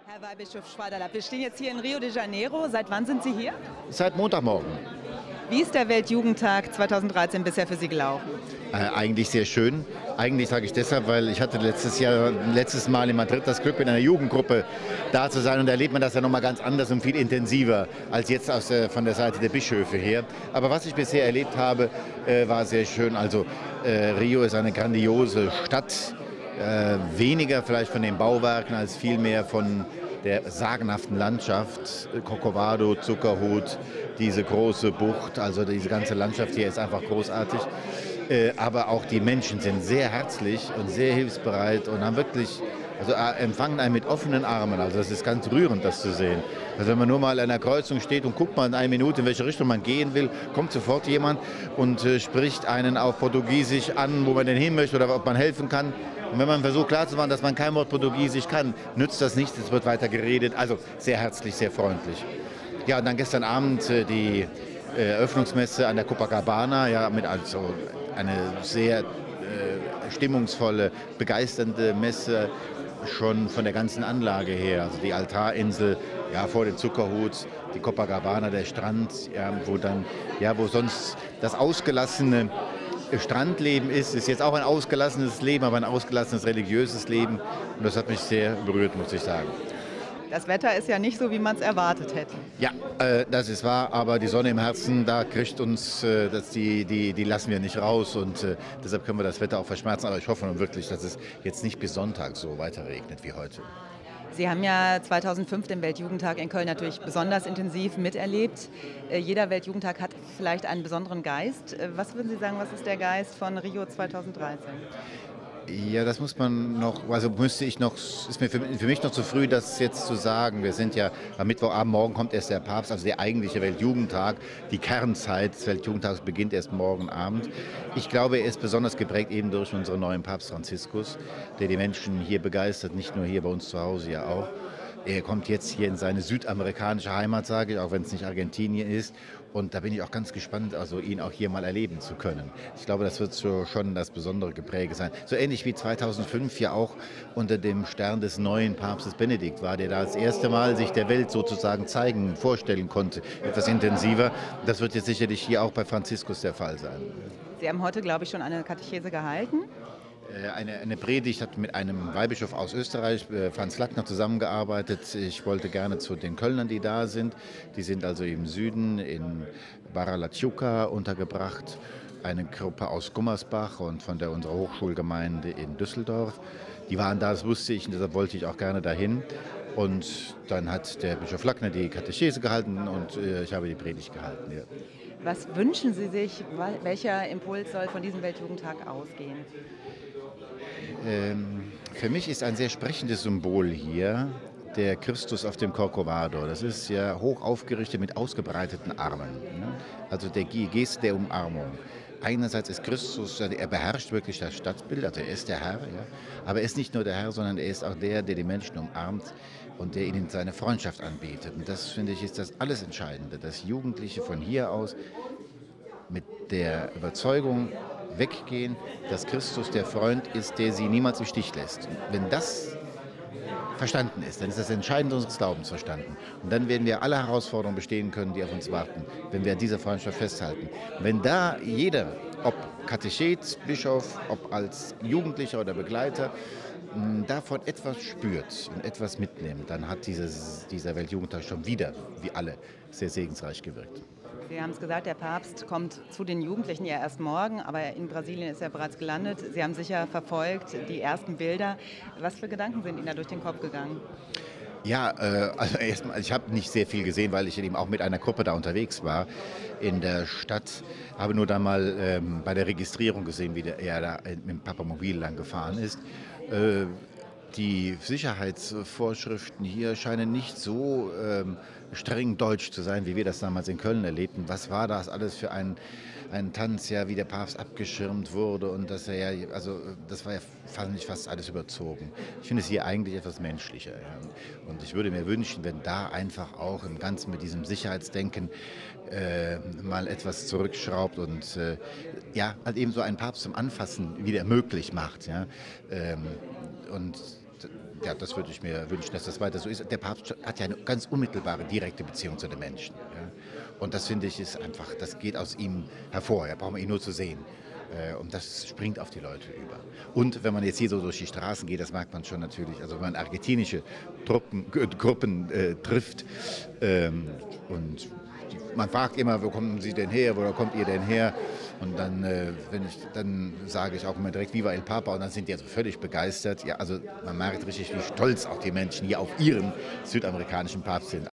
Herr Weihbischof Schweiderlapp, wir stehen jetzt hier in Rio de Janeiro. Seit wann sind Sie hier? Seit Montagmorgen. Wie ist der Weltjugendtag 2013 bisher für Sie gelaufen? Eigentlich sehr schön. Eigentlich sage ich deshalb, weil ich hatte letztes Mal in Madrid das Glück, mit einer Jugendgruppe da zu sein. Und da erlebt man das ja nochmal ganz anders und viel intensiver als jetzt von der Seite der Bischöfe her. Aber was ich bisher erlebt habe, war sehr schön. Also Rio ist eine grandiose Stadt. Weniger vielleicht von den Bauwerken als vielmehr von der sagenhaften Landschaft. Corcovado, Zuckerhut, diese große Bucht, also diese ganze Landschaft hier ist einfach großartig. Aber auch die Menschen sind sehr herzlich und sehr hilfsbereit und haben wirklich, also empfangen einen mit offenen Armen. Also das ist ganz rührend, das zu sehen. Also wenn man nur mal an einer Kreuzung steht und guckt mal in einer Minute, in welche Richtung man gehen will, kommt sofort jemand und spricht einen auf Portugiesisch an, wo man denn hin möchte oder ob man helfen kann. Und wenn man versucht klarzumachen, dass man kein Wort Portugiesisch kann, nützt das nichts, es wird weiter geredet. Also sehr herzlich, sehr freundlich. Ja, und dann gestern Abend die Eröffnungsmesse an der Copacabana, ja, mit also eine sehr stimmungsvolle, begeisternde Messe, schon von der ganzen Anlage her. Also die Altarinsel, ja, vor dem Zuckerhut, die Copacabana, der Strand, ja, wo sonst das ausgelassene Strandleben ist jetzt auch ein ausgelassenes Leben, aber ein ausgelassenes religiöses Leben. Und das hat mich sehr berührt, muss ich sagen. Das Wetter ist ja nicht so, wie man es erwartet hätte. Ja, das ist wahr, aber die Sonne im Herzen, da kriegt uns, die lassen wir nicht raus und deshalb können wir das Wetter auch verschmerzen. Aber ich hoffe nun wirklich, dass es jetzt nicht bis Sonntag so weiter regnet wie heute. Sie haben ja 2005 den Weltjugendtag in Köln natürlich besonders intensiv miterlebt. Jeder Weltjugendtag hat vielleicht einen besonderen Geist. Was würden Sie sagen, was ist der Geist von Rio 2013? Ja, das muss man noch, also ist mir für mich noch zu früh, das jetzt zu sagen. Wir sind ja am Mittwochabend, morgen kommt erst der Papst, also der eigentliche Weltjugendtag. Die Kernzeit des Weltjugendtags beginnt erst morgen Abend. Ich glaube, er ist besonders geprägt eben durch unseren neuen Papst Franziskus, der die Menschen hier begeistert, nicht nur hier bei uns zu Hause, ja auch. Er kommt jetzt hier in seine südamerikanische Heimat, sage ich, auch wenn es nicht Argentinien ist. Und da bin ich auch ganz gespannt, also ihn auch hier mal erleben zu können. Ich glaube, das wird so schon das besondere Gepräge sein. So ähnlich wie 2005 ja auch unter dem Stern des neuen Papstes Benedikt war, der da das erste Mal sich der Welt sozusagen zeigen, vorstellen konnte, etwas intensiver. Das wird jetzt sicherlich hier auch bei Franziskus der Fall sein. Sie haben heute, glaube ich, schon eine Katechese gehalten. Eine Predigt, hat mit einem Weihbischof aus Österreich, Franz Lackner, zusammengearbeitet. Ich wollte gerne zu den Kölnern, die da sind. Die sind also im Süden in Barra La Ciuca untergebracht. Eine Gruppe aus Gummersbach und von unserer Hochschulgemeinde in Düsseldorf. Die waren da, das wusste ich, und deshalb wollte ich auch gerne dahin. Und dann hat der Bischof Lackner die Katechese gehalten und ich habe die Predigt gehalten. Ja. Was wünschen Sie sich, welcher Impuls soll von diesem Weltjugendtag ausgehen? Für mich ist ein sehr sprechendes Symbol hier der Christus auf dem Corcovado. Das ist ja hoch aufgerichtet mit ausgebreiteten Armen. Also der Geste der Umarmung. Einerseits ist Christus, er beherrscht wirklich das Stadtbild, also er ist der Herr. Ja. Aber er ist nicht nur der Herr, sondern er ist auch der die Menschen umarmt und der ihnen seine Freundschaft anbietet. Und das, finde ich, ist das alles Entscheidende, dass Jugendliche von hier aus mit der Überzeugung weggehen, dass Christus der Freund ist, der sie niemals im Stich lässt. Und wenn das verstanden ist, dann ist das Entscheidende unseres Glaubens verstanden. Und dann werden wir alle Herausforderungen bestehen können, die auf uns warten, wenn wir an dieser Freundschaft festhalten. Wenn da jeder, ob Katechet, Bischof, ob als Jugendlicher oder Begleiter, davon etwas spürt und etwas mitnimmt, dann hat dieser Weltjugendtag schon wieder, wie alle, sehr segensreich gewirkt. Sie haben es gesagt, der Papst kommt zu den Jugendlichen ja erst morgen, aber in Brasilien ist er bereits gelandet. Sie haben sicher verfolgt die ersten Bilder. Was für Gedanken sind Ihnen da durch den Kopf gegangen? Ja, also erstmal, ich habe nicht sehr viel gesehen, weil ich eben auch mit einer Gruppe da unterwegs war in der Stadt. Habe nur da mal bei der Registrierung gesehen, wie er da mit dem Papamobil lang gefahren ist. Die Sicherheitsvorschriften hier scheinen nicht so streng deutsch zu sein, wie wir das damals in Köln erlebten. Was war das alles für ein Tanz, ja, wie der Papst abgeschirmt wurde und dass er ja, also das war ja fast alles überzogen. Ich finde es hier eigentlich etwas menschlicher. Ja. Und ich würde mir wünschen, wenn da einfach auch im Ganzen mit diesem Sicherheitsdenken mal etwas zurückschraubt und ja, halt eben so einen Papst zum Anfassen wieder möglich macht. Ja. Und ja, das würde ich mir wünschen, dass das weiter so ist. Der Papst hat ja eine ganz unmittelbare, direkte Beziehung zu den Menschen. Ja. Und das finde ich ist einfach, das geht aus ihm hervor. Ja, braucht man ihn nur zu sehen. Und das springt auf die Leute über. Und wenn man jetzt hier so durch die Straßen geht, das merkt man schon natürlich, also wenn man argentinische Gruppen trifft und man fragt immer, wo kommen Sie denn her, wo kommt ihr denn her? Und dann, dann sage ich auch immer direkt Viva el Papa und dann sind die also völlig begeistert. Ja, also man merkt richtig, wie stolz auch die Menschen hier auf ihren südamerikanischen Papst sind.